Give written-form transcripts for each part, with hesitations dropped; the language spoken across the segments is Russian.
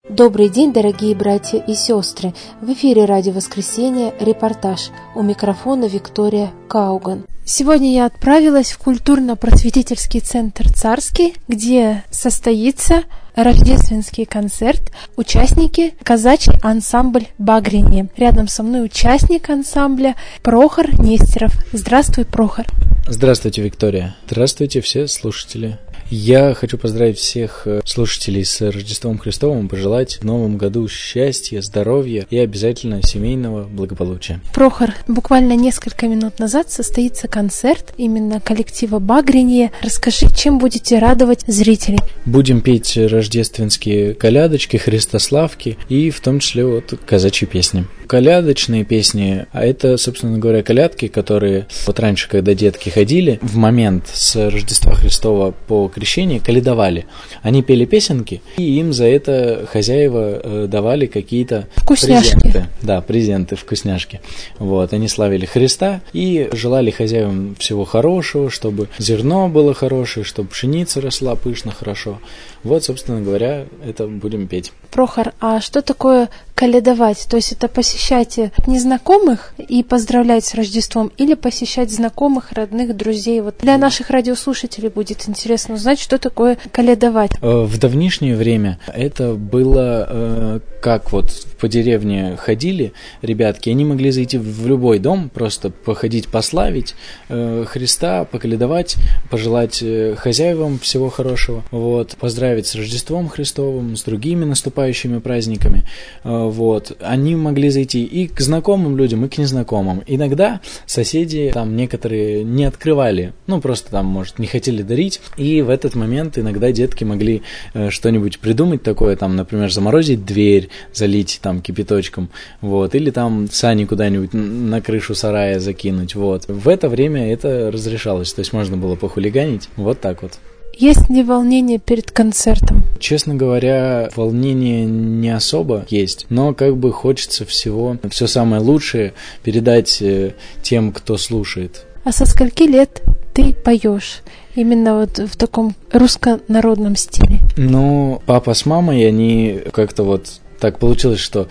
Добрый день, дорогие братья и сестры! В эфире «Радио Воскресенье» репортаж. У микрофона Виктория Кауган. Сегодня я отправилась в культурно-просветительский центр «Царский», где состоится рождественский концерт. Участники – казачий ансамбль «Багренье». Рядом со мной участник ансамбля Прохор Нестеров. Здравствуй, Прохор. Здравствуйте, Виктория. Здравствуйте, все слушатели. Я хочу поздравить всех слушателей с Рождеством Христовым, пожелать в новом году счастья, здоровья и обязательно семейного благополучия. Прохор, буквально несколько минут назад состоится концерт именно коллектива «Багренье». Расскажи, чем будете радовать зрителей? Будем петь рождественские колядочки, христославки и в том числе казачьи песни. Колядочные песни, а это, собственно говоря, колядки, которые раньше, когда детки ходили, в момент с Рождества Христова по крещению колядовали. Они пели песенки, и им за это хозяева давали какие-то презенты. Да, презенты, вкусняшки. Они славили Христа и желали хозяевам всего хорошего, чтобы зерно было хорошее, чтобы пшеница росла пышно, хорошо. Собственно говоря, это будем петь. Прохор, а что такое колядовать? То есть это посещать незнакомых и поздравлять с Рождеством или посещать знакомых, родных, друзей? Для наших радиослушателей будет интересно узнать, что такое колядовать. В давнишнее время это было как по деревне ходили ребятки, они могли зайти в любой дом, просто походить, пославить Христа, поколядовать, пожелать хозяевам всего хорошего, поздравить с Рождеством Христовым, с другими наступающими праздниками. Они могли зайти и к знакомым людям, и к незнакомым. Иногда соседи некоторые не открывали, просто не хотели дарить, и в этот момент иногда детки могли что-нибудь придумать такое, например, заморозить дверь, залить кипяточком, или сани куда-нибудь на крышу сарая закинуть, В это время это разрешалось, то есть можно было похулиганить, так. Есть ли волнение перед концертом? Честно говоря, волнение не особо есть, но хочется все самое лучшее передать тем, кто слушает. А со скольки лет ты поешь? Именно в таком руссконародном стиле? Папа с мамой, они как-то так получилось, что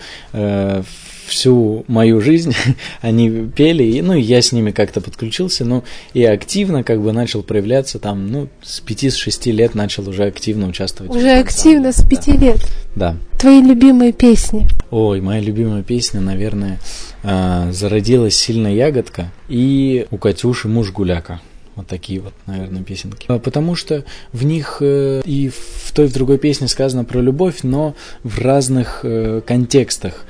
всю мою жизнь они пели, и я с ними как-то подключился, и активно начал проявляться с 5-6 лет начал уже активно участвовать. Уже активно с 5 лет? Да. Твои любимые песни? Моя любимая песня, наверное, «Зародилась сильная ягодка» и «У Катюши муж гуляка». Такие наверное, песенки. Потому что в них и в той, и в другой песне сказано про любовь, но в разных контекстах.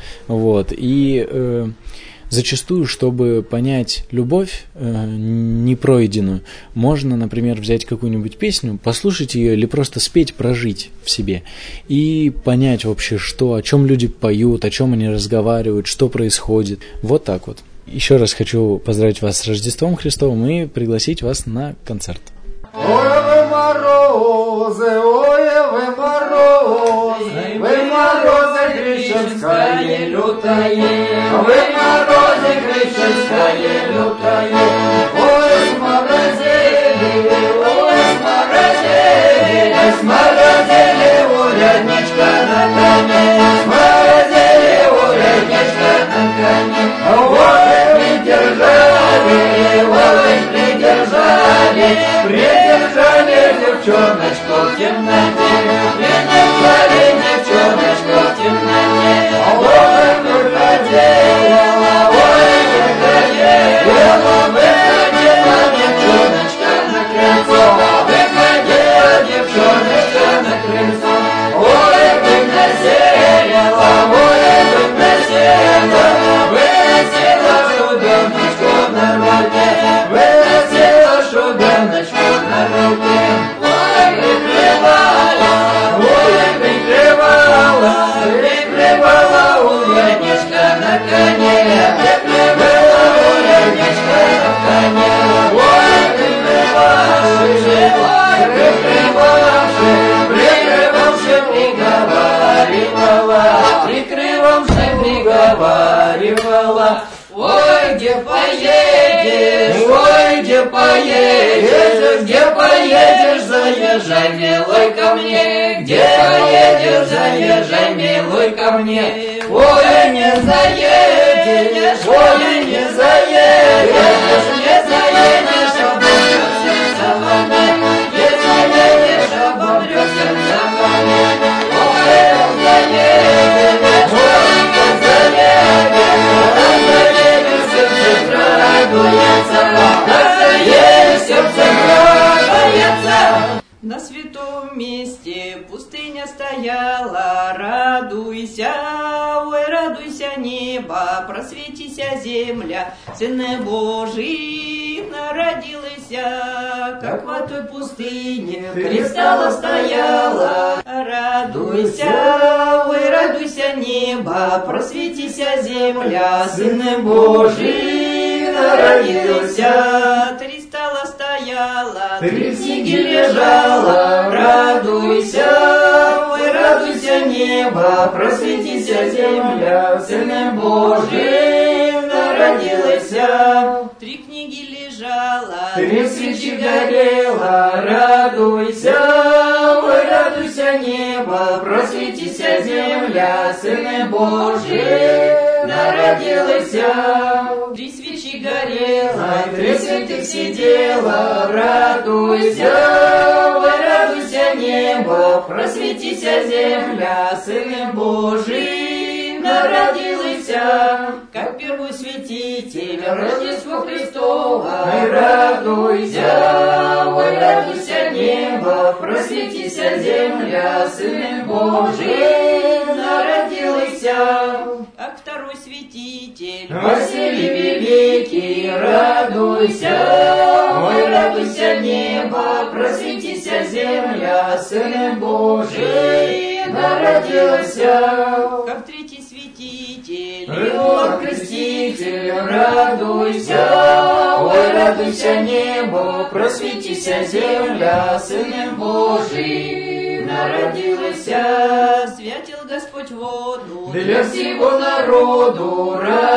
И зачастую, чтобы понять любовь непройденную, можно, например, взять какую-нибудь песню, послушать ее или просто спеть, прожить в себе и понять вообще, о чем люди поют, о чем они разговаривают, что происходит. Так. Еще раз хочу поздравить вас с Рождеством Христовым и пригласить вас на концерт. Ой, вы морозы, крещенское лютое, вы морозы, крещенское лютое, ой, сморозили, урядничка на коне, сморозили, урядничка на коне, придержали девчоночку в темноте, придержали девчоночку в темноте, выходила девчоночка на крыльцо, выходила девчоночка на крыльцо, выносила шубеночку на руке, прикрывала урядничка на коне, урядничка на коне, прикрывавши приговаривала, ой, где поедешь? поедешь, ой, где поедешь, заезжай, милой, ко мне, где поедешь, заезжай, милой, ко мне, ой, не заедешь, ой, не заедешь, не заедешь, обомрет сердце во мне, не заедешь, обомрет сердце во мне, ой, заедешь, ой, заедешь, сердце радуется, заедешь, сердце радуется. На святом месте пустыня стояла, радуйся, ой, радуйся, небо, просветися, земля, Сыне Божий народилася, как в той пустыне кристалла стояла. Радуйся, ой, радуйся, небо, просветися, земля, Сыне Божий народился. 3 стола стояла, 3 книги лежала. Радуйся, ой, радуйся, небо, просветися, земля, Сыне Божий народился. 3 книги лежала, 3 свечи горела. Радуйся, ой, радуйся, небо, просветися, земля, Сыне Божий народился. 3 свечи горела, 3 святых сидела. Радуйся, ой, радуйся, небо, просветися, земля, Сыне Божий народился. Как первый святитель Рождество Христово. Радуйся, ой, радуйся, небо, просветися, земля, Сыне Божий народился. Как второй святитель Василий Великий. Радуйся, ой, радуйся, небо, просветися, земля, Сыне Божий народился. Как третий святитель Иоанн Креститель. Радуйся, ой, радуйся, небо, просветися, земля, Сыне Божий народился. Святил Господь воду для всего народу.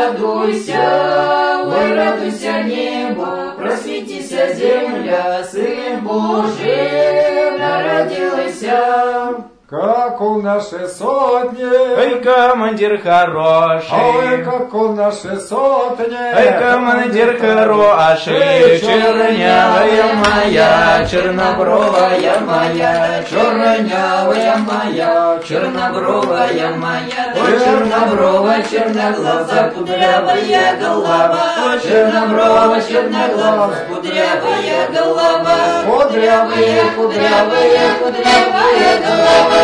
Радуйся, ой, радуйся, небо, просветися, земля, Сыне Божий народился. Как у нашей сотни, ой, командир хороший, ой, как у нашей сотни, ой, командир хороший, чернявая моя, чернобровая моя, чернявая моя, чернобровая моя, ой, чернобровая, черноглаза, кудрявая голова, ой, чернобровая, черноглаза, кудрявая голова, кудрявая, кудрявая, кудрявая голова.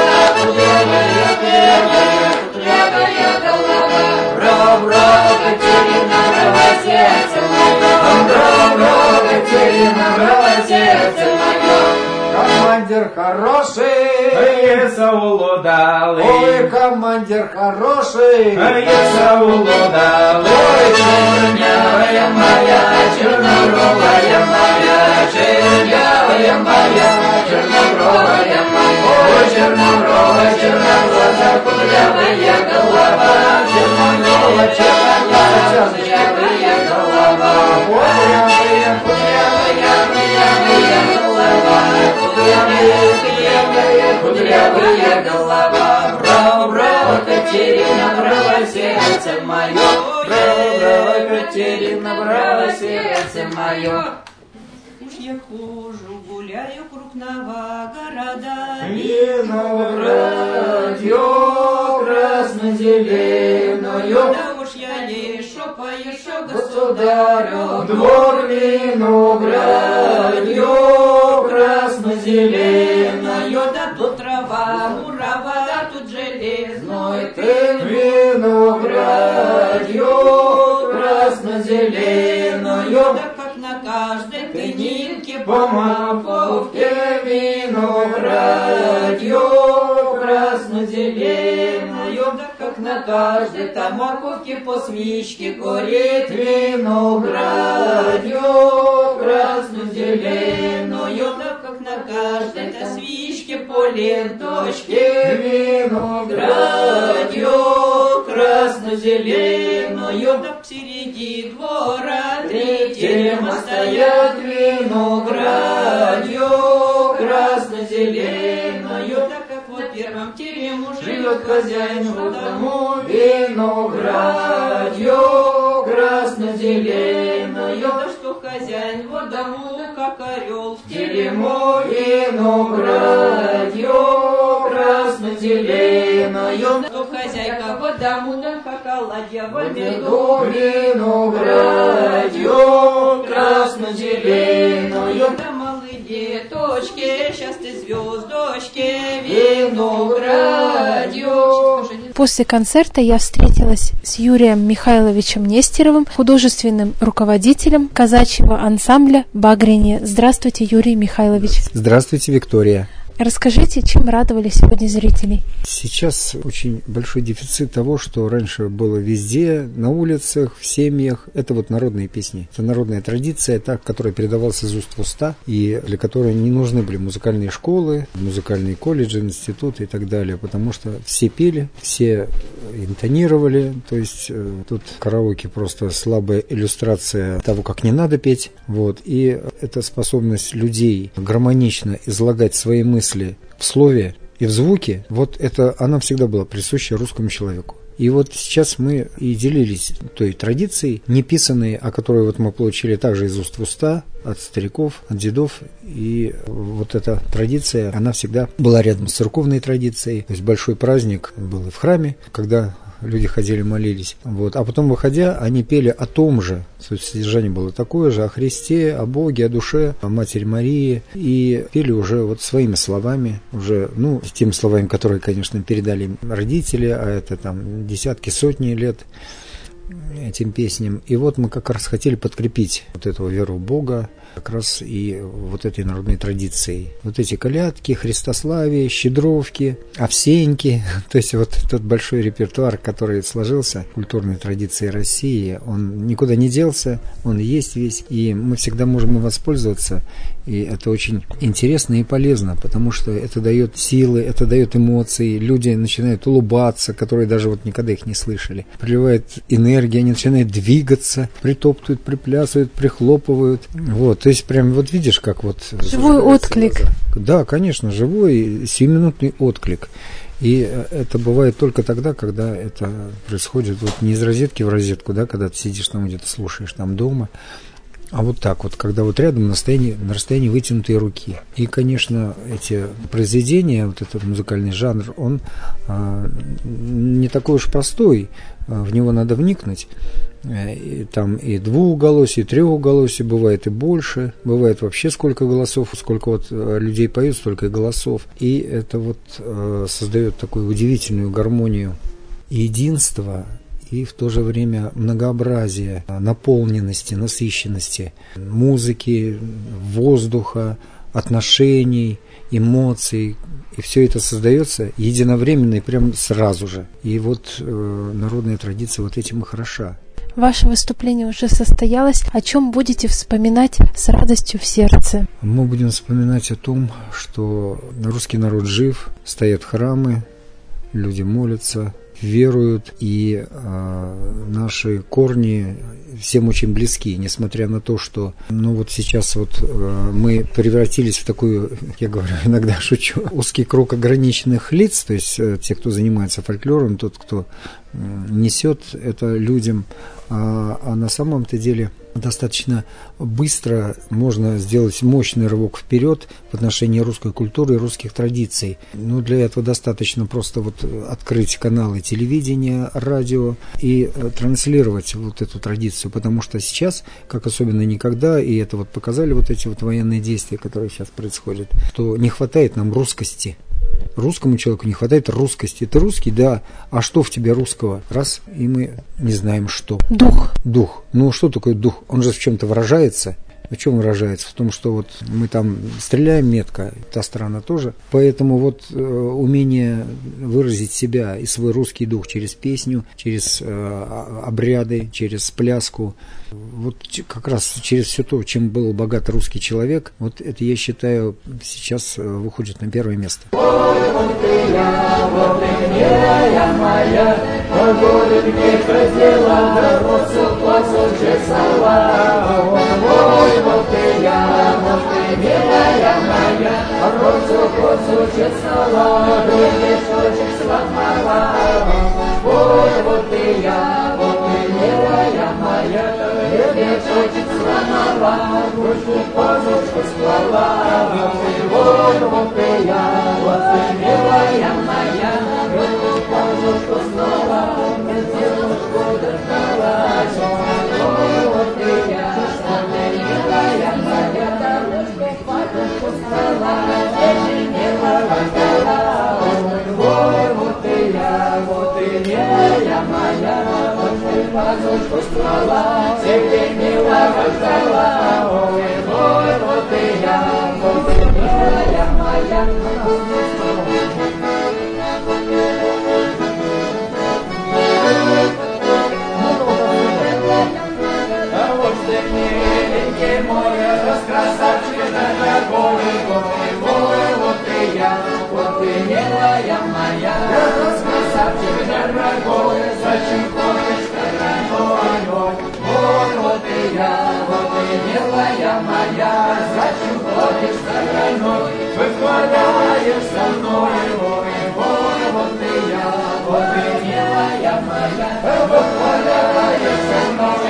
Кудрявая голова, браво, Катерина, браво, сердце мое, браво, Катерина, браво, сердце мое. Командир хороший, ой, Саул удалый, ой, командир хороший, ой, Саул удалый, ой, чернявая моя, чернобровая моя, чернявая моя, чернобровая моя, ой, чернобровая, черноглаза, кудрявая голова, чернобровая, черноглаза, кудрявая голова, кудрявая, кудрявая, кудрявая голова, кудрявая голова, браво, Катерина, браво, сердце мое, браво, Катерина, браво, сердце мое. Уж я хожу, гуляю круг Новогорода, Виноградье красно-зеленое, да уж я ешо, поешо, государю, государю, двор виноградье красно-зеленое, да тут трава, мурава, да тут железной, ты виноградье красно-зеленое, да как на каждой тынинке по маковке виноградье красно-зеленое, да как на каждой тамаковке по свечке горит виноградье красно-зеленое, да как на каждой свечке по ленточке, виноградье красно-зеленое, да посереди двора третье Сажает виноградью красно-зеленую, так как в первом терему живет хозяин в дому. Виноградью красно-зеленую, да что хозяин в дому, как орел в терему. Виноградью красно-зеленую, что хозяйка в дому, да как оладья в меду. Виноградью красно-зеленую, да малые деточки, счастье звездочки. Виноградью. После концерта я встретилась с Юрием Михайловичем Нестеровым, художественным руководителем казачьего ансамбля «Багрение». Здравствуйте, Юрий Михайлович. Здравствуйте, Виктория. Расскажите, чем радовали сегодня зрителей? Сейчас очень большой дефицит того, что раньше было везде, на улицах, в семьях. Это вот народные песни. Это народная традиция, та, которая передавалась из уст в уста, и для которой не нужны были музыкальные школы, музыкальные колледжи, институты и так далее, потому что все пели, все интонировали, то есть тут караоке просто слабая иллюстрация того, как не надо петь. Вот. И эта способность людей гармонично излагать свои мысли в слове и в звуке, вот это она всегда была присуща русскому человеку. И вот сейчас мы и делились той традицией, неписанной, о которой вот мы получили также из уст в уста, от стариков, от дедов. И вот эта традиция, она всегда была рядом с церковной традицией. То есть большой праздник был и в храме, когда люди ходили, молились. Вот. А потом, выходя, они пели о том же. Содержание было такое же, о Христе, о Боге, о душе, о Матери Марии. И пели уже вот своими словами, уже, ну, теми словами, которые, конечно, передали им родители, а это там десятки, сотни лет этим песням. И вот мы как раз хотели подкрепить вот эту веру в Бога как раз и вот этой народной традицией. Вот эти колядки, христославие, щедровки, овсеньки, то есть вот тот большой репертуар, который сложился в культурной традиции России, он никуда не делся, он есть весь, и мы всегда можем им воспользоваться. И это очень интересно и полезно, потому что это дает силы, это дает эмоции, люди начинают улыбаться, которые даже вот никогда их не слышали. Приливает энергия, они начинают двигаться, притоптывают, приплясывают, прихлопывают. Вот, то есть прям вот видишь, как вот... Живой отклик. Да, конечно, живой, сиюминутный отклик. И это бывает только тогда, когда это происходит вот не из розетки в розетку, да, когда ты сидишь там где-то слушаешь там дома, а вот так вот, когда вот рядом на расстоянии вытянутой руки. И, конечно, эти произведения, вот этот музыкальный жанр, он не такой уж простой, в него надо вникнуть. И там и двухголосие, и трехголосие, бывает и больше, бывает вообще сколько голосов, сколько вот людей поют, столько и голосов. И это вот создает такую удивительную гармонию и единство, и в то же время многообразие, наполненности, насыщенности музыки, воздуха, отношений, эмоций. И все это создается единовременно и прям сразу же. И вот народная традиция вот этим и хороша. Ваше выступление уже состоялось. О чем будете вспоминать с радостью в сердце? Мы будем вспоминать о том, что русский народ жив, стоят храмы, люди молятся, веруют, и наши корни всем очень близки, несмотря на то, что, ну вот сейчас вот мы превратились в такую, я говорю, иногда шучу, узкий круг ограниченных лиц, то есть те, кто занимается фольклором, тот, кто несет это людям, а на самом-то деле достаточно быстро можно сделать мощный рывок вперед в отношении русской культуры и русских традиций. Но для этого достаточно просто вот открыть каналы телевидения, радио и транслировать вот эту традицию, потому что сейчас, как особенно никогда, и это вот показали вот эти вот военные действия, которые сейчас происходят, что не хватает нам русскости. Русскому человеку не хватает русскости. Ты русский, да, а что в тебе русского? Раз, и мы не знаем, что. Дух. Дух. Ну, что такое дух? Он же в чем-то выражается. В чем выражается? В том, что вот мы там стреляем метко, та сторона тоже. Поэтому вот умение выразить себя и свой русский дух через песню, через обряды, через пляску, вот как раз через все то, чем был богат русский человек, вот это, я считаю, сейчас выходит на первое место. Ой, стола, ребешочек сломала. Вот и я, вот и милая моя, ребешочек сломала, ручку позушку склала. Вот и я, вот и милая моя, ручку позушку склала, девушку дождалась. Вот и я, вот и милая моя, ручку позушку склала, милая склала. Вот и я, вот и милая моя, ручку позушку склала, себе милого ждала. Вот и я, вот и милая моя. Красавчик дорогой, вот и я, вот и милая моя. Красавчик дорогой, зачем ходишь стороной? Вот и я, вот и милая моя, зачем ходишь стороной? Выхваляешь со мной, вот и я, вот и милая моя, выхваляешь со мной,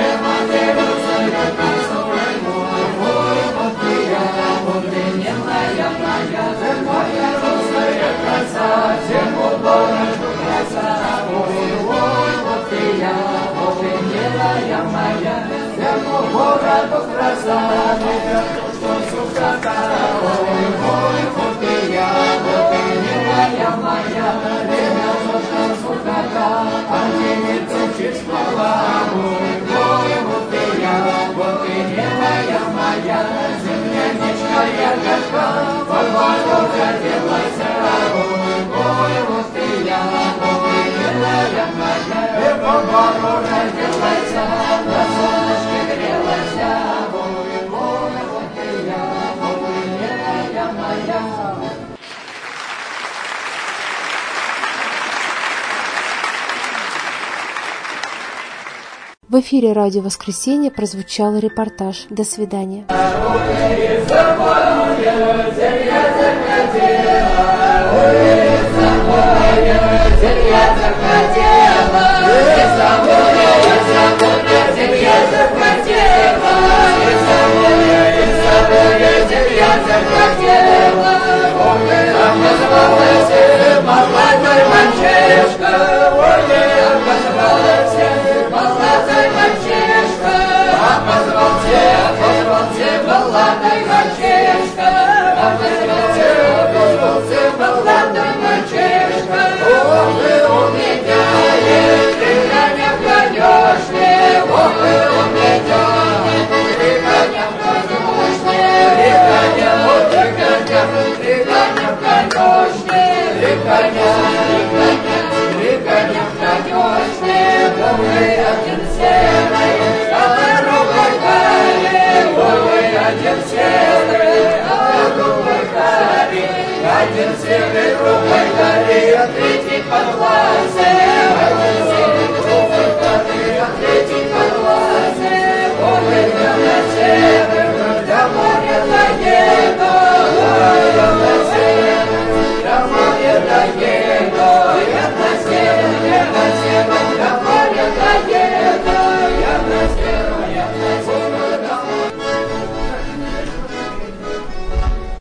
зиму дорожку краса, вот и я, вот и милая моя, зиму городу краса, что сухота, вот и я, вот и милая моя, ребята сухота, а не тучишь слова, вот и я, вот и милая моя, земляничка ягодка, под водой родилась. Вот и я, вот и милая моя, по-моему родилась, на солнышке грелась. Вот и я, вот и милая моя. В эфире «Радио Воскресенье» прозвучал репортаж. До свидания. Зелья